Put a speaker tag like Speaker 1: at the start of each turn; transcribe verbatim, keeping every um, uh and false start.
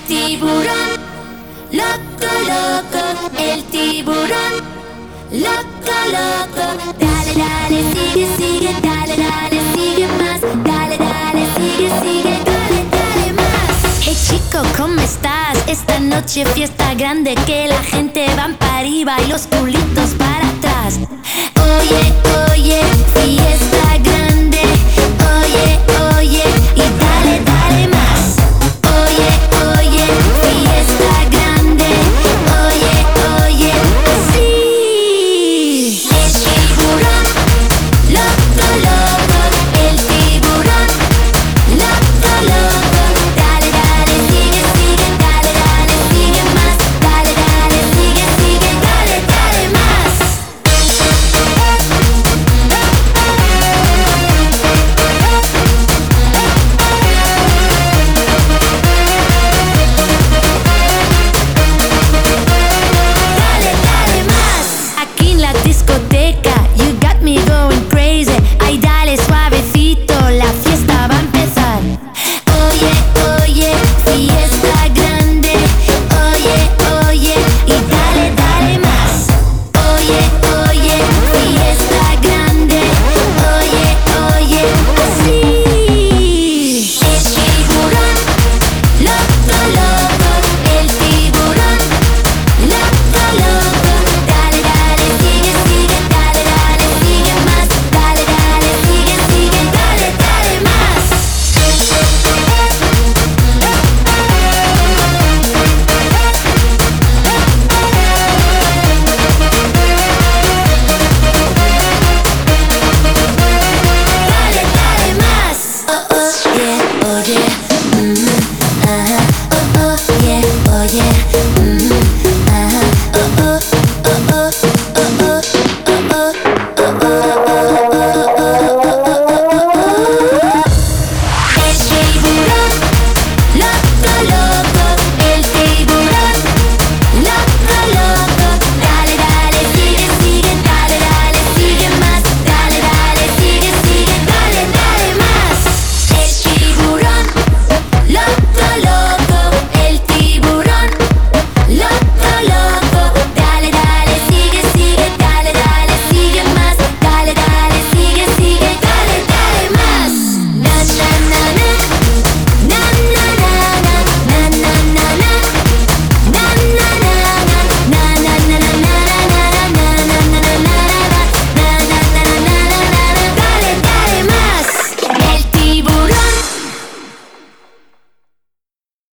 Speaker 1: tiburón, loco, loco, el tiburón, loco, loco. Dale, dale, sigue, sigue, dale, dale, sigue más. Dale, dale, sigue, sigue, dale, dale más. Hey chico, ¿cómo estás? Esta noche fiesta grande, que la gente va para arriba y los culitos para atrás. Oye, oye, fiesta grande. Oye, oye, y dale, dale más. Oye, oye, fiesta grande. Oye, oye, así. El tiburón, loco, loco. El tiburón, loco, loco. Dale, dale, sigue, sigue, dale, dale, sigue más. Dale, dale, sigue, sigue, dale, dale más. Dale, dale más. Aquí en la discoteca, you got me going crazy. Ay, dale suavecito, la fiesta va a empezar. Oye, oye, fiesta grande. Oye, oye, y dale, dale más. Oye, oye, fiesta grande. Oye, oye, así. El tiburón, loco, loco. El tiburón, loco, loco. Dale, dale, sigue, sigue, dale, dale, sigue más. Dale, dale, sigue, sigue, dale, dale más. Dale, dale más. Oh, oh, yeah, oh, yeah. Mm, ajá. Oh, oh,